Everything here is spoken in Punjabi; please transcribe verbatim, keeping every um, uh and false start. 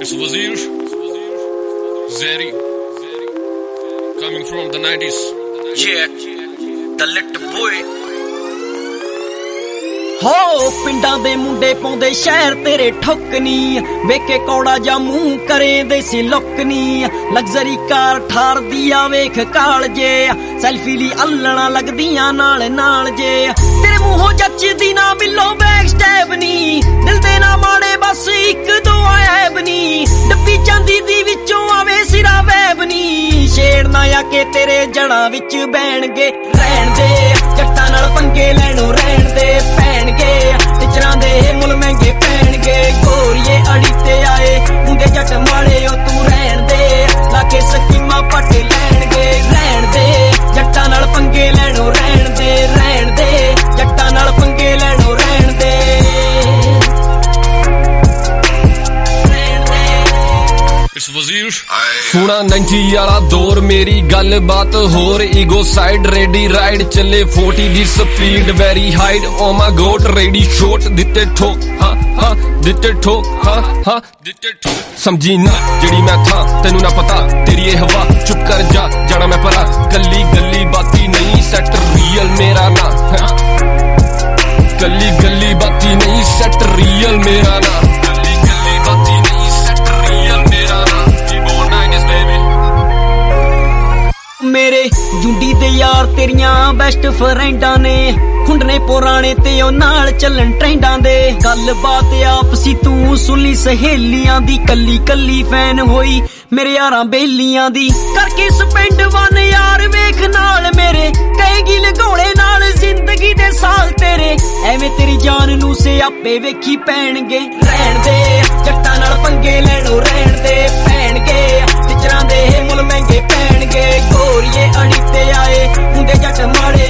It's Wazir, Zeri, coming from the nineties. Yeah, the little boy. ਹੋ ਪਿੰਡਾਂ ਦੇ ਮੁੰਡੇ ਪਾਉਂਦੇ ਸ਼ਹਿਰ ਤੇਰੇ ਠੋਕਨੀ ਵੇਖੇ ਕੌੜਾ ਜਾਂ ਮੂੰਹ ਕਰੇ ਦੇ ਸੀ ਲੋਕਨੀ ਲਗਜ਼ਰੀ ਕਾਰ ਠਾਰਦੀ ਆ ਵੇਖ ਕਾਲ ਜੇ ਸੈਲਫੀ ਲਈ ਅੱਲਣਾ ਲੱਗਦੀਆਂ ਨਾਲ ਨਾਲ ਜੇ ਤੇਰੇ ਮੂੰਹੋਂ ਜੱਚਦੀ ਨਾ ਬਿੱਲੋ ਬੈਕ ਸਟੈਪ ਨੀ ਦਿਲ ਦੇ ਨਾ ਮਾੜੇ ਬਸ ਇੱਕ ਦੋ ਐਬ ਨੀ ਡੱਬੀ ਚਾਂਦੀ ਦੀ ਵਿੱਚੋਂ ਆਵੇ ਸਿਰਾ ਵੈਬ ਨੀ ਛੇੜ ਨਾ ਆ ਕੇ ਤੇਰੇ ਜੜਾਂ ਵਿੱਚ ਬਹਿਣਗੇ ਰਹਿਣ ਦੇ ਜੱਟਾਂ ਨਾਲ ਪੰਗੇ ਲੈਣੋਂ ਰਹਿਣ ਦੇ ਭੈਣ ਟਿਚਰਾਂ ਦੇ ਮੁੱਲ ਮਹਿੰਗੇ ਪੈਣਗੇ ਗੋਰੀਏ ਅੜੀ ਤੇ ਆਏ ਮੁੰਡੇ ਜੱਟ ਮਾੜੇ ਉਹ ਤੂੰ ਰਹਿਣ ਦੇ ਲਾਕੇ ਸਕੀਮਾਂ ਪੱਟ ਲੈਣਗੇ ਰਹਿਣ ਦੇ ਜੱਟਾਂ ਨਾਲ ਪੰਗੇ ਲੈਣੋਂ ਰਹਿਣ ਦੇ ਰਹਿਣ ਦੇ ਜੱਟਾਂ ਨਾਲ ਪੰਗੇ ਲੈਣੋਂ ਰਹਿਣ ਦੇ It's Wazir. ਸੁਣਾ ਨੰਜੀ ਵਾਲਾ ਦੌਰ ਮੇਰੀ ਗੱਲ ਬਾਤ ਹੋਰ ਈਗੋ ਸਾਈਡ ਰੈਡੀ ਰਾਈਡ ਚੱਲੇ ਚਾਲੀ ਦੀ ਸਪੀਡ ਵੈਰੀ hide oh my god ready shot ਦਿੱਤੇ ਠੋਕ ਹਾਂ ਹਾਂ ਦਿੱਤੇ ਠੋਕ ਹਾਂ ਹਾਂ ਦਿੱਤੇ ਠੋਕ ਸਮਝੀ ਨਾ ਜਿਹੜੀ ਮੈਂ ਥਾਂ ਤੈਨੂੰ ਨਾ ਪਤਾ ਤੇਰੀ ਇਹ ਹਵਾ ਚੁੱਪ ਕਰ ਜਾ ਜਾਣਾ ਮੈਂ ਪਰਾ ਕੱਲੀ ਗੱਲੀ ਬਾਤੀ ਨਹੀਂ ਸੈਟ ਰੀਅਲ ਮੇਰਾ ਨਾ ਕੱਲੀ ਗੱਲੀ ਬਾਤੀ ਨਹੀਂ ਸੈਟ ਰੀਅਲ ਮੇਰਾ ਨਾ ਕੱਲੀ ਗੱਲੀ ਬਾਤੀ ਨਹੀਂ ਸੈਟ ਰੀਅਲ ਮੇਰਾ ਨਾ ਮੇਰੇ ਜੁੰਡੀ ਦੇ ਯਾਰ ਤੇਰੀਆਂ ਬੈਸਟ ਫਰੈਂਡਾਂ ਨੇ ਹੁੰਡਨੇ ਪੁਰਾਣੇ ਤੇ ਉਹ ਨਾਲ ਚੱਲਣ ਟ੍ਰੈਂਡਾਂ ਦੇ ਗੱਲਬਾਤ ਆਪਸੀ ਤੂੰ ਸੁਲੀ ਸਹੇਲੀਆਂ ਦੀ ਕੱਲੀ ਕੱਲੀ ਫੈਨ ਹੋਈ ਮੇਰੇ ਯਾਰਾਂ ਬੇਲੀਆਂ ਦੀ ਕਰਕੇ ਸਪੈਂਡ ਵਨ ਯਾਰ ਵੇਖ ਨਾਲ ਮੇਰੇ ਕਹੇਗੀ ਲਗਾਉਣੇ ਨਾਲ ਜ਼ਿੰਦਗੀ ਦੇ ਸਾਲ ਤੇਰੇ ਐਵੇਂ ਤੇਰੀ ਜਾਨ ਨੂੰ ਸਿਆਪੇ ਵੇਖੀ ਪੈਣਗੇ ਰਹਿਣ ਦੇ ਜੱਟਾਂ ਨਾਲ ਪੰਗੇ ਲੈਣੋਂ ਰਹਿਣ ਦੇ ਪੈਣਗੇ ਟਿਚਰਾਂ ਦੇ ਮੁੱਲ ਮਹਿੰਗੇ ਪੈਣਗੇ ਗੋਰੀਏ ਅੜੀ ਤੇ ਆਏ ਮੁੰਡੇ ਜੱਟ ਮਾੜੇ